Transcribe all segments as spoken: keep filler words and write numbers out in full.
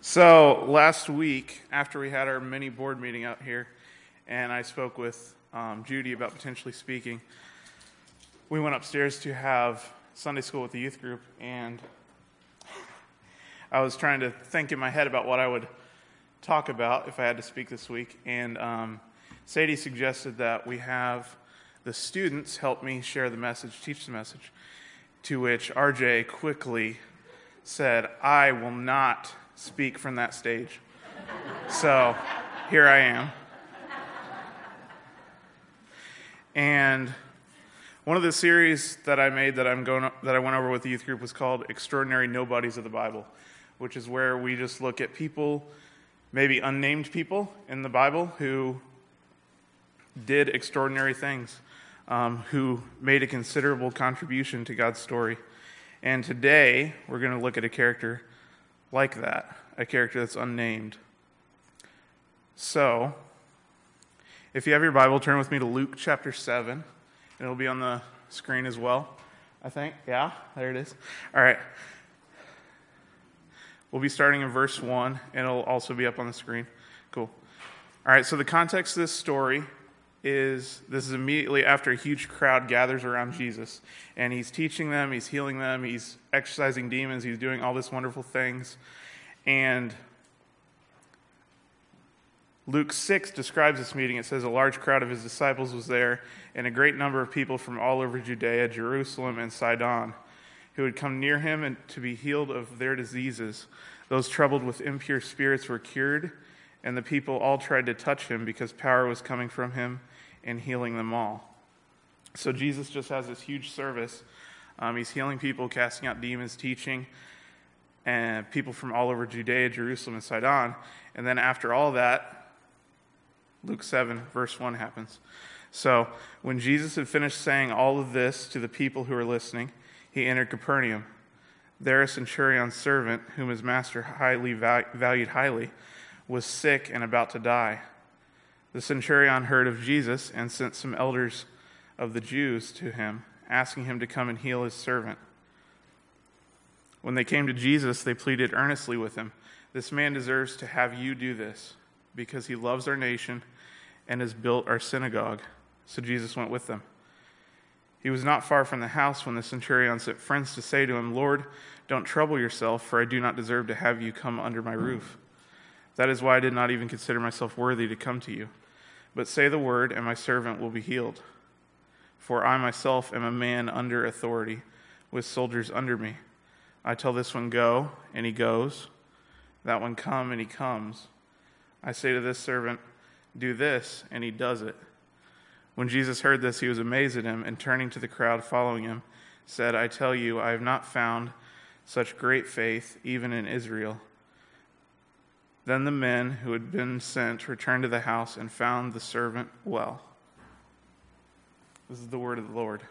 So last week, after we had our mini board meeting out here, and I spoke with um, Judy about potentially speaking, we went upstairs to have Sunday school with the youth group, and I was trying to think in my head about what I would talk about if I had to speak this week, and um, Sadie suggested that we have the students help me share the message, teach the message, to which R J quickly said, "I will not speak from that stage." So here I am. And one of the series that I made that I'm going that I went over with the youth group was called Extraordinary Nobodies of the Bible, which is where we just look at people, maybe unnamed people in the Bible who did extraordinary things, um, who made a considerable contribution to God's story. And today we're going to look at a character like that, a character that's unnamed. So, if you have your Bible, turn with me to Luke chapter seven. And it'll be on the screen as well, I think. Yeah, there it is. All right. We'll be starting in verse one, and it'll also be up on the screen. Cool. All right, so the context of this story is, this is immediately after a huge crowd gathers around Jesus. And he's teaching them, he's healing them, he's exorcising demons, he's doing all these wonderful things. And Luke six describes this meeting. It says a large crowd of his disciples was there, and a great number of people from all over Judea, Jerusalem, and Sidon, who had come near him and to be healed of their diseases. Those troubled with impure spirits were cured, and the people all tried to touch him because power was coming from him and healing them all. So Jesus just has this huge service. Um, he's healing people, casting out demons, teaching, and people from all over Judea, Jerusalem, and Sidon. And then after all that, Luke seven, verse one happens. So, when Jesus had finished saying all of this to the people who were listening, he entered Capernaum. There a centurion's servant, whom his master highly valued highly, was sick and about to die. The centurion heard of Jesus and sent some elders of the Jews to him, asking him to come and heal his servant. When they came to Jesus, they pleaded earnestly with him, "This man deserves to have you do this, because he loves our nation and has built our synagogue." So Jesus went with them. He was not far from the house when the centurion sent friends to say to him, "Lord, don't trouble yourself, for I do not deserve to have you come under my roof. That is why I did not even consider myself worthy to come to you. But say the word, and my servant will be healed. For I myself am a man under authority, with soldiers under me. I tell this one, 'Go,' and he goes. That one, 'Come,' and he comes. I say to this servant, 'Do this,' and he does it." When Jesus heard this, he was amazed at him, and turning to the crowd following him, said, "I tell you, I have not found such great faith, even in Israel." Then the men who had been sent returned to the house and found the servant well. This is the word of the Lord.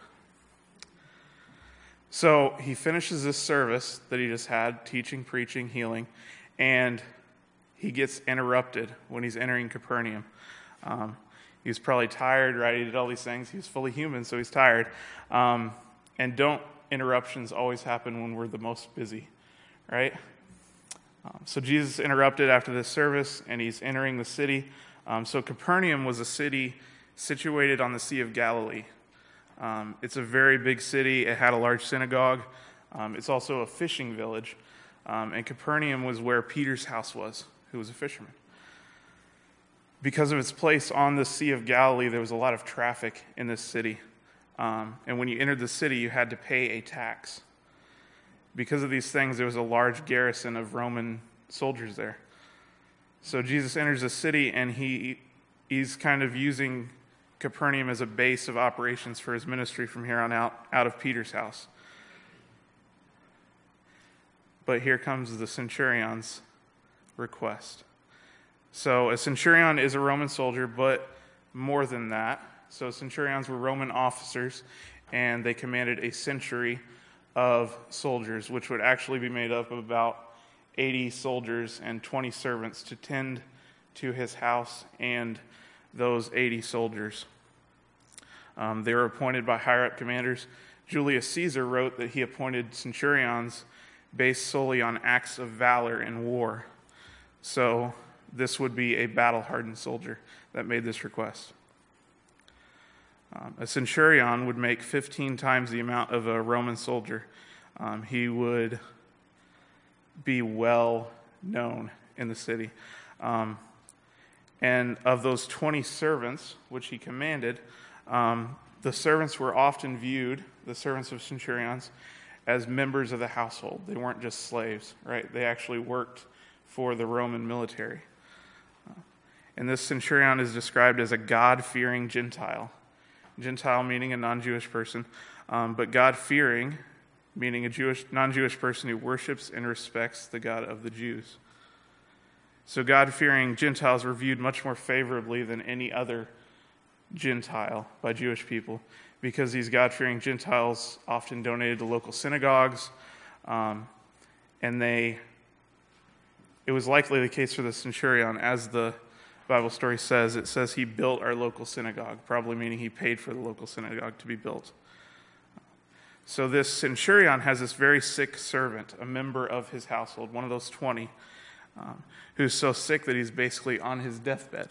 So he finishes this service that he just had, teaching, preaching, healing, and he gets interrupted when he's entering Capernaum. Um, he was probably tired, right? He did all these things. He was fully human, so he's tired. Um, and don't interruptions always happen when we're the most busy, right? Um, so Jesus interrupted after this service, and he's entering the city. Um, so Capernaum was a city situated on the Sea of Galilee. Um, it's a very big city. It had a large synagogue. Um, it's also a fishing village. Um, and Capernaum was where Peter's house was, who was a fisherman. Because of its place on the Sea of Galilee, there was a lot of traffic in this city. Um, and when you entered the city, you had to pay a tax. Because of these things, there was a large garrison of Roman soldiers there. So Jesus enters the city, and he he's kind of using Capernaum as a base of operations for his ministry from here on out, out of Peter's house. But here comes the centurion's request. So a centurion is a Roman soldier, but more than that. So centurions were Roman officers, and they commanded a century of soldiers, which would actually be made up of about eighty soldiers and twenty servants to tend to his house and those eighty soldiers. Um, they were appointed by higher-up commanders. Julius Caesar wrote that he appointed centurions based solely on acts of valor in war. So this would be a battle-hardened soldier that made this request. Um, a centurion would make fifteen times the amount of a Roman soldier. Um, he would be well known in the city. Um, and of those twenty servants, which he commanded, um, the servants were often viewed, the servants of centurions, as members of the household. They weren't just slaves, right? They actually worked for the Roman military. Uh, and this centurion is described as a God-fearing Gentile. Gentile meaning a non-Jewish person, um, but God-fearing meaning a Jewish, non-Jewish person who worships and respects the God of the Jews. So God-fearing Gentiles were viewed much more favorably than any other Gentile by Jewish people, because these God-fearing Gentiles often donated to local synagogues, um, and they, it was likely the case for the centurion, as the Bible story says, it says he built our local synagogue, probably meaning he paid for the local synagogue to be built. So this centurion has this very sick servant, a member of his household, one of those twenty, um, who's so sick that he's basically on his deathbed.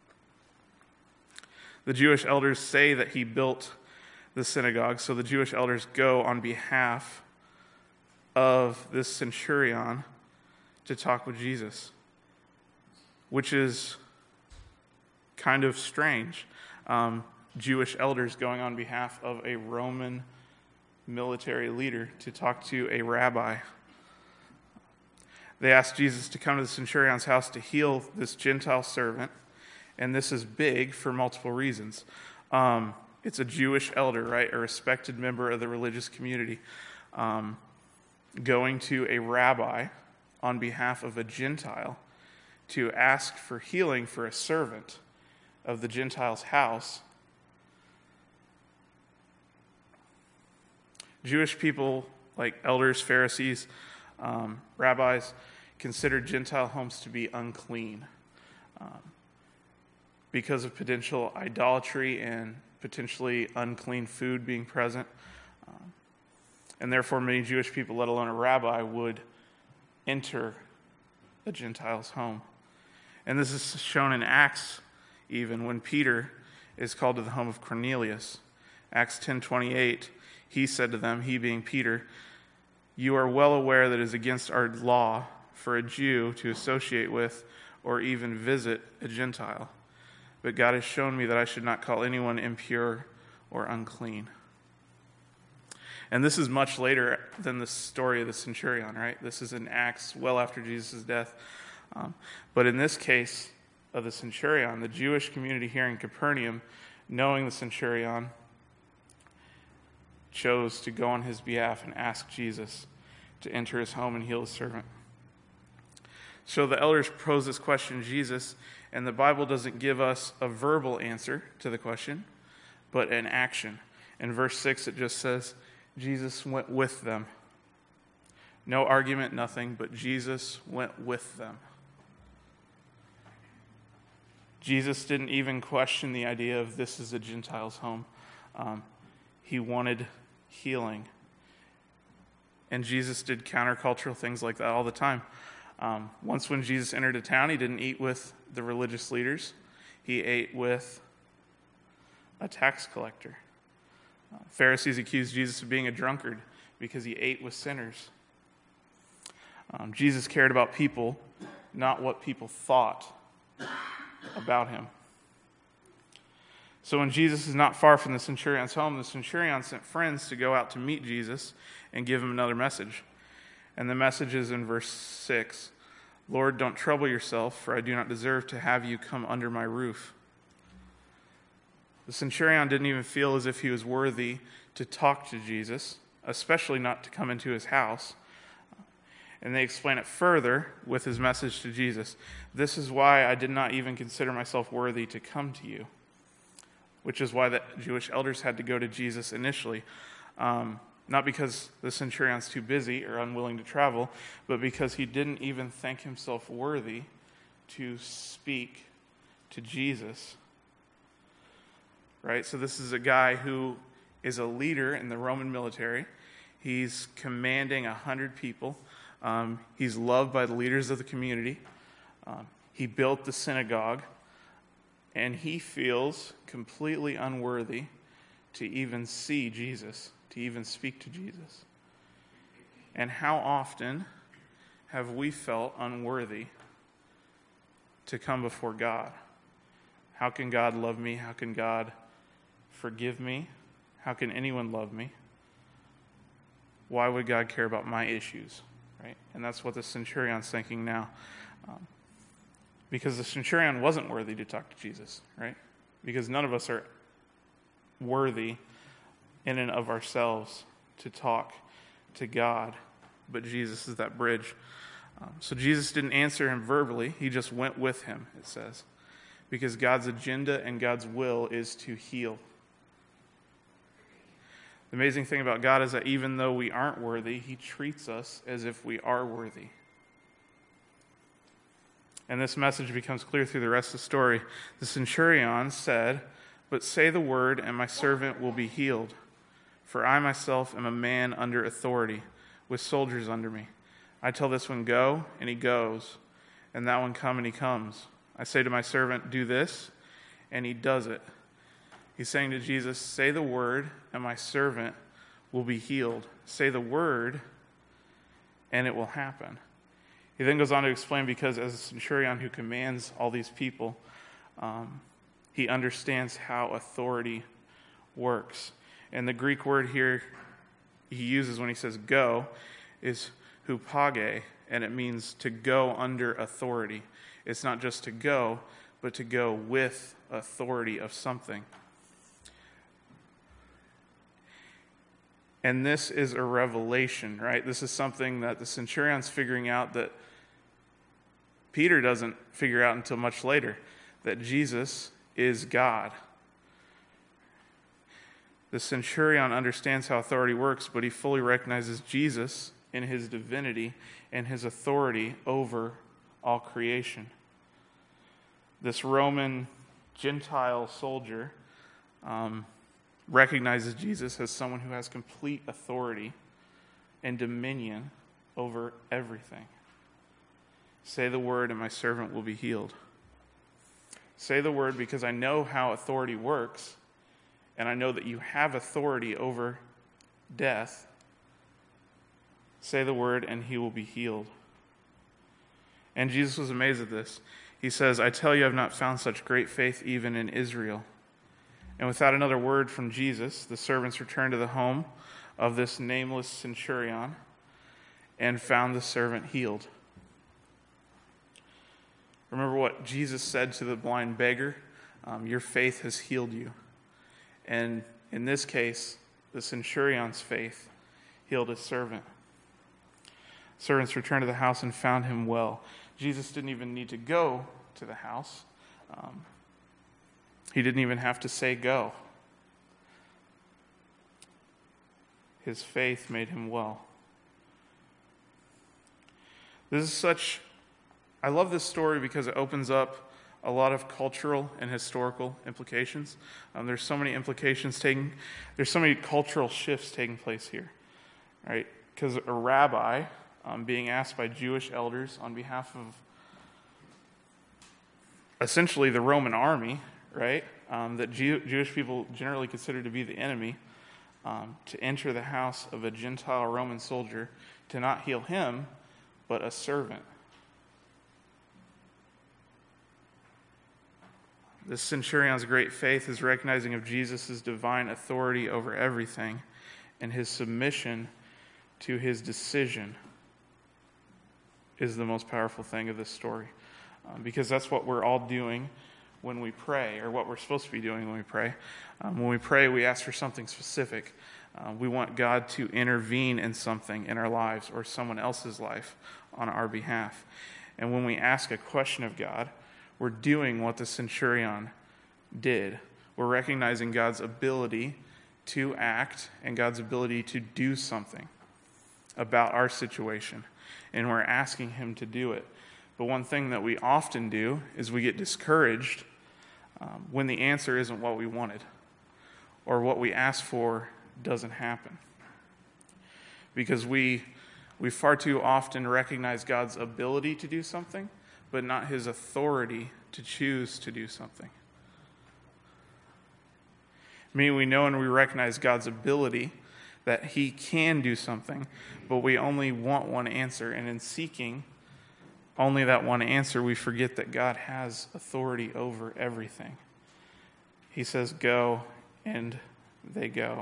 The Jewish elders say that he built the synagogue, so the Jewish elders go on behalf of this centurion to talk with Jesus, which is kind of strange. Um, Jewish elders going on behalf of a Roman military leader to talk to a rabbi. They asked Jesus to come to the centurion's house to heal this Gentile servant, and this is big for multiple reasons. Um, it's a Jewish elder, right, a respected member of the religious community, um, going to a rabbi on behalf of a Gentile to ask for healing for a servant of the Gentile's house. Jewish people, like elders, Pharisees, um, rabbis, considered Gentile homes to be unclean um, because of potential idolatry and potentially unclean food being present. Um, and therefore, many Jewish people, let alone a rabbi, would enter a Gentile's home. And this is shown in Acts, even when Peter is called to the home of Cornelius. Acts ten twenty-eight, he said to them, he being Peter, "You are well aware that it is against our law for a Jew to associate with or even visit a Gentile. But God has shown me that I should not call anyone impure or unclean." And this is much later than the story of the centurion, right? This is in Acts, well after Jesus' death. Um, but in this case of the centurion, the Jewish community here in Capernaum, knowing the centurion, chose to go on his behalf and ask Jesus to enter his home and heal his servant. So the elders pose this question to Jesus, and the Bible doesn't give us a verbal answer to the question, but an action. In verse six, it just says, Jesus went with them. No argument, nothing, but Jesus went with them. Jesus didn't even question the idea of this is a Gentile's home. Um, he wanted healing. And Jesus did countercultural things like that all the time. Um, once when Jesus entered a town, he didn't eat with the religious leaders. He ate with a tax collector. Uh, Pharisees accused Jesus of being a drunkard because he ate with sinners. Um, Jesus cared about people, not what people thought about him. So when Jesus is not far from the centurion's home, the centurion sent friends to go out to meet Jesus and give him another message. And the message is in verse six. "Lord, don't trouble yourself, for I do not deserve to have you come under my roof." The centurion didn't even feel as if he was worthy to talk to Jesus, especially not to come into his house. And they explain it further with his message to Jesus. "This is why I did not even consider myself worthy to come to you," which is why the Jewish elders had to go to Jesus initially. Um, not because the centurion's too busy or unwilling to travel, but because he didn't even think himself worthy to speak to Jesus. Right? So this is a guy who is a leader in the Roman military. He's commanding a hundred people. Um, he's loved by the leaders of the community. Um, he built the synagogue, and he feels completely unworthy to even see Jesus, to even speak to Jesus. And how often have we felt unworthy to come before God? How can God love me? How can God forgive me? How can anyone love me? Why would God care about my issues? Right? And that's what the centurion's thinking now. Um, because the centurion wasn't worthy to talk to Jesus, right? Because none of us are worthy in and of ourselves to talk to God, but Jesus is that bridge. Um, so Jesus didn't answer him verbally, he just went with him, it says. Because God's agenda and God's will is to heal. The amazing thing about God is that even though we aren't worthy, he treats us as if we are worthy. And this message becomes clear through the rest of the story. The centurion said, "But say the word, and my servant will be healed. For I myself am a man under authority, with soldiers under me. I tell this one, go, and he goes, and that one, come, and he comes. I say to my servant, do this, and he does it." He's saying to Jesus, say the word, and my servant will be healed. Say the word, and it will happen. He then goes on to explain, because as a centurion who commands all these people, um, he understands how authority works. And the Greek word here he uses when he says go is hupage, and it means to go under authority. It's not just to go, but to go with authority of something. And this is a revelation, right? This is something that the centurion's figuring out that Peter doesn't figure out until much later, that Jesus is God. The centurion understands how authority works, but he fully recognizes Jesus in his divinity and his authority over all creation. This Roman Gentile soldier um, recognizes Jesus as someone who has complete authority and dominion over everything. Say the word, and my servant will be healed. Say the word because I know how authority works, and I know that you have authority over death. Say the word, and he will be healed. And Jesus was amazed at this. He says, I tell you, I have not found such great faith even in Israel. And without another word from Jesus, the servants returned to the home of this nameless centurion and found the servant healed. Remember what Jesus said to the blind beggar? Um, your faith has healed you. And in this case, the centurion's faith healed his servant. Servants returned to the house and found him well. Jesus didn't even need to go to the house. Um, he didn't even have to say go. His faith made him well. This is such... I love this story because it opens up a lot of cultural and historical implications. Um, there's so many implications taking, there's so many cultural shifts taking place here, right? Because a rabbi um, being asked by Jewish elders on behalf of essentially the Roman army, right? Um, that Jew, Jewish people generally consider to be the enemy, um, to enter the house of a Gentile Roman soldier to not heal him, but a servant. This centurion's great faith, his recognizing of Jesus' divine authority over everything, and his submission to his decision is the most powerful thing of this story. Um, because that's what we're all doing when we pray, or what we're supposed to be doing when we pray. Um, when we pray, we ask for something specific. Uh, we want God to intervene in something in our lives or someone else's life on our behalf. And when we ask a question of God, we're doing what the centurion did. We're recognizing God's ability to act and God's ability to do something about our situation. And we're asking him to do it. But one thing that we often do is we get discouraged um, when the answer isn't what we wanted, or what we asked for doesn't happen. Because we we far too often recognize God's ability to do something, but not his authority to choose to do something. Meaning we know and we recognize God's ability that he can do something, but we only want one answer. And in seeking only that one answer, we forget that God has authority over everything. He says, go, and they go.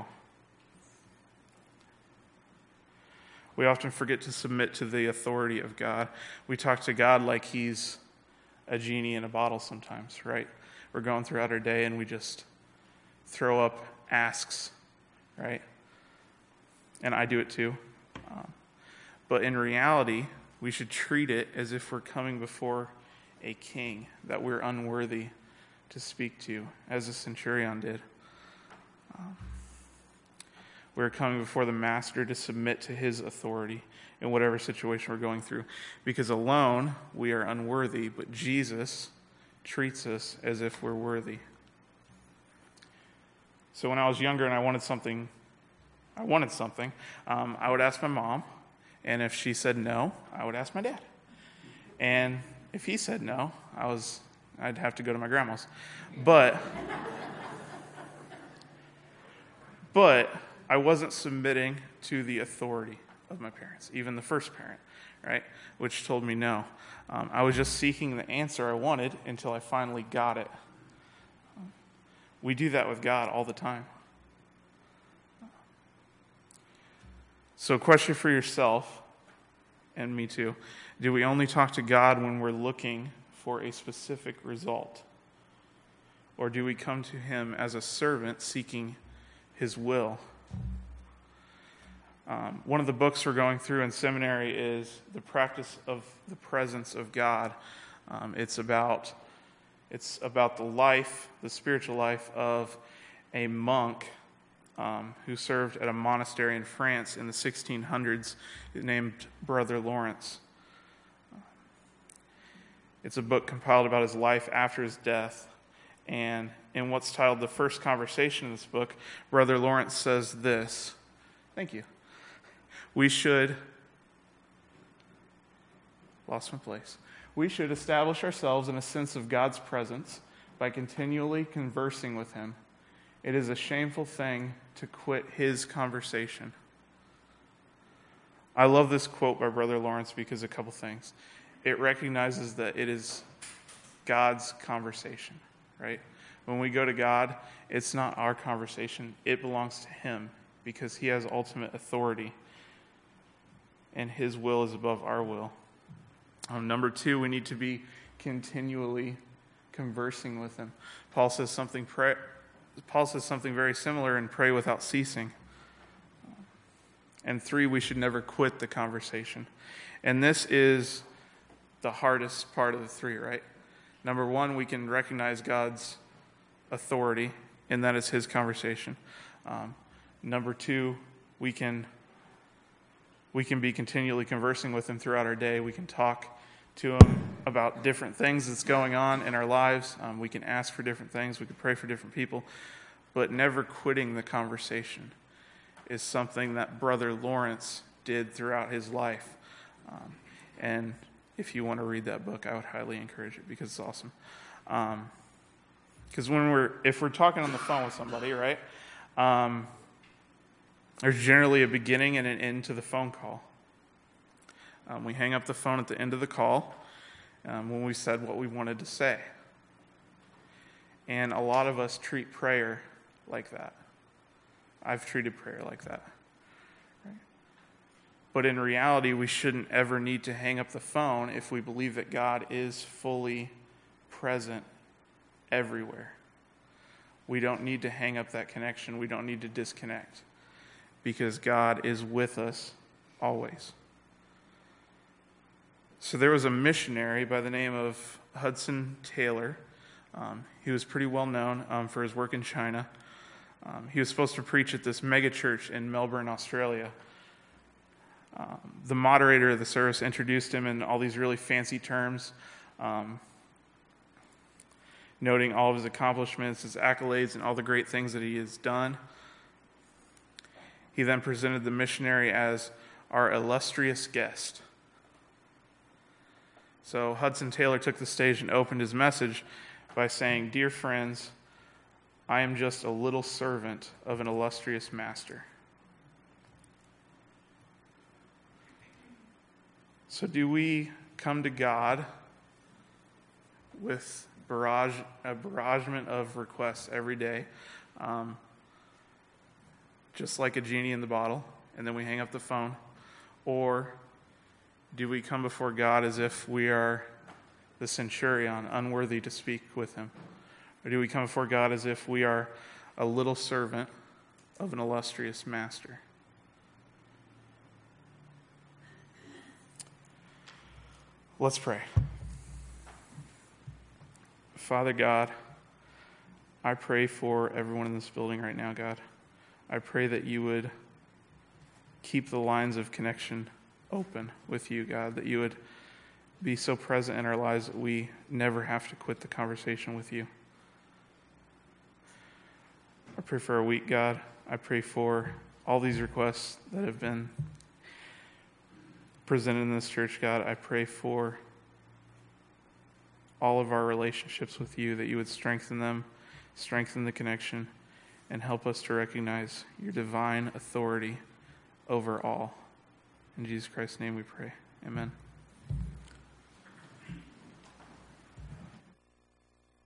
We often forget to submit to the authority of God. We talk to God like he's a genie in a bottle sometimes, right? We're going throughout our day and we just throw up asks, right? And I do it too. Um, but in reality, we should treat it as if we're coming before a king that we're unworthy to speak to, as the centurion did. Um, we're coming before the master to submit to his authority in whatever situation we're going through. Because alone, we are unworthy, but Jesus treats us as if we're worthy. So when I was younger and I wanted something, I wanted something, um, I would ask my mom, and if she said no, I would ask my dad. And if he said no, I was, I'd have to go to my grandma's. But, but I wasn't submitting to the authority of my parents, even the first parent, right, which told me no. Um, I was just seeking the answer I wanted until I finally got it. We do that with God all the time. So question for yourself, and me too, do we only talk to God when we're looking for a specific result? Or do we come to him as a servant seeking his will? Um, one of the books we're going through in seminary is The Practice of the Presence of God. Um, it's about it's about the life, the spiritual life of a monk um, who served at a monastery in France in the sixteen hundreds named Brother Lawrence. It's a book compiled about his life after his death. And in what's titled The First Conversation in this book, Brother Lawrence says this. Thank you. We should, lost my place. We should establish ourselves in a sense of God's presence by continually conversing with him. It is a shameful thing to quit his conversation. I love this quote by Brother Lawrence because a couple things. It recognizes that it is God's conversation, right? When we go to God, it's not our conversation. It belongs to him because he has ultimate authority. And his will is above our will. Um, number two, we need to be continually conversing with him. Paul says something. Pray, Paul says something very similar in "Pray without ceasing." And three, we should never quit the conversation. And this is the hardest part of the three, right? Number one, we can recognize God's authority, and that is his conversation. Um, number two, we can. We can be continually conversing with him throughout our day. We can talk to him about different things that's going on in our lives. Um, we can ask for different things. We can pray for different people. But never quitting the conversation is something that Brother Lawrence did throughout his life. Um, and if you want to read that book, I would highly encourage it because it's awesome. Because um, when we're, if we're talking on the phone with somebody, right, um, there's generally a beginning and an end to the phone call. Um, we hang up the phone at the end of the call um, when we said what we wanted to say. And a lot of us treat prayer like that. I've treated prayer like that. Right? But in reality, we shouldn't ever need to hang up the phone if we believe that God is fully present everywhere. We don't need to hang up that connection. We don't need to disconnect. Because God is with us always. So there was a missionary by the name of Hudson Taylor. Um, he was pretty well known um, for his work in China. Um, he was supposed to preach at this mega church in Melbourne, Australia. Um, the moderator of the service introduced him in all these really fancy terms, um, noting all of his accomplishments, his accolades, and all the great things that he has done. He then presented the missionary as our illustrious guest. So Hudson Taylor took the stage and opened his message by saying, "Dear friends, I am just a little servant of an illustrious master." So do we come to God with barrage, a barragement of requests every day, um, just like a genie in the bottle, and then we hang up the phone? Or do we come before God as if we are the centurion, unworthy to speak with him? Or do we come before God as if we are a little servant of an illustrious master? Let's pray. Father God, I pray for everyone in this building right now, God. I pray that you would keep the lines of connection open with you, God, that you would be so present in our lives that we never have to quit the conversation with you. I pray for our week, God. I pray for all these requests that have been presented in this church, God. I pray for all of our relationships with you, that you would strengthen them, strengthen the connection, and help us to recognize your divine authority over all. In Jesus Christ's name we pray. Amen.